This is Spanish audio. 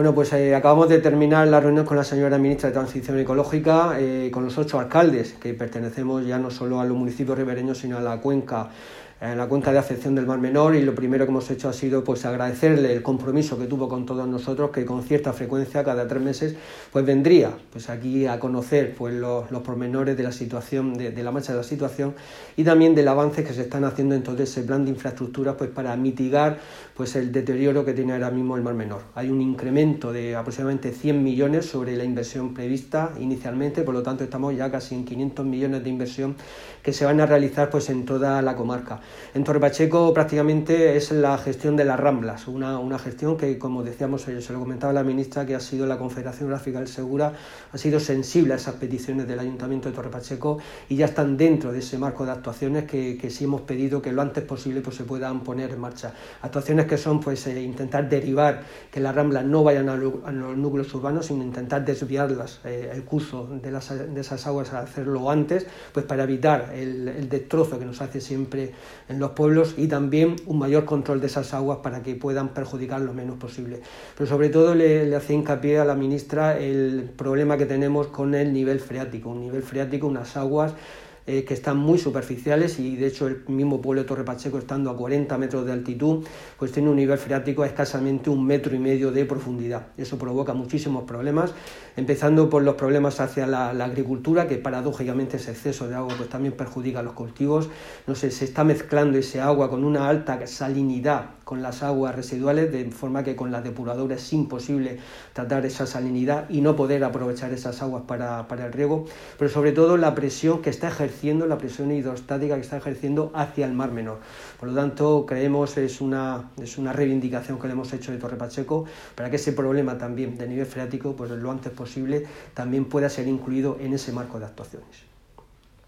Bueno, pues acabamos de terminar la reunión con la señora ministra de Transición Ecológica, con los 8 alcaldes que pertenecemos ya no solo a los municipios ribereños, sino a la cuenca de afección del Mar Menor, y lo primero que hemos hecho ha sido pues agradecerle el compromiso que tuvo con todos nosotros, que con cierta frecuencia, cada 3 meses, pues vendría pues aquí a conocer pues los pormenores de la situación, de la marcha de la situación, y también del avance que se están haciendo en todo ese plan de infraestructuras pues para mitigar pues el deterioro que tiene ahora mismo el Mar Menor. Hay un incremento de aproximadamente 100 millones sobre la inversión prevista inicialmente, por lo tanto estamos ya casi en 500 millones de inversión que se van a realizar pues en toda la comarca. En Torre Pacheco prácticamente es la gestión de las Ramblas, una gestión que, como decíamos, se lo comentaba la ministra, que ha sido la Confederación Gráfica del Segura, ha sido sensible a esas peticiones del Ayuntamiento de Torre Pacheco y ya están dentro de ese marco de actuaciones que sí hemos pedido que lo antes posible pues se puedan poner en marcha. Actuaciones que son pues intentar derivar que las Ramblas no vayan a los núcleos urbanos, sino intentar desviarlas, el curso de esas aguas, a hacerlo antes, pues para evitar el destrozo que nos hace siempre en los pueblos, y también un mayor control de esas aguas para que puedan perjudicar lo menos posible. Pero sobre todo le hacía hincapié a la ministra el problema que tenemos con el nivel freático, unas aguas que están muy superficiales, y de hecho el mismo pueblo de Torre Pacheco, estando a 40 metros de altitud, pues tiene un nivel freático a escasamente 1,5 metros de profundidad. Eso provoca muchísimos problemas, empezando por los problemas hacia la agricultura, que paradójicamente ese exceso de agua pues también perjudica a los cultivos. No sé, se está mezclando ese agua con una alta salinidad con las aguas residuales, de forma que con la depuradora es imposible tratar esa salinidad y no poder aprovechar esas aguas para el riego, pero sobre todo la presión que está ejerciendo, la presión hidrostática que está ejerciendo hacia el Mar Menor. Por lo tanto, creemos es una reivindicación que le hemos hecho de Torre Pacheco para que ese problema también de nivel freático, pues lo antes posible, también pueda ser incluido en ese marco de actuaciones.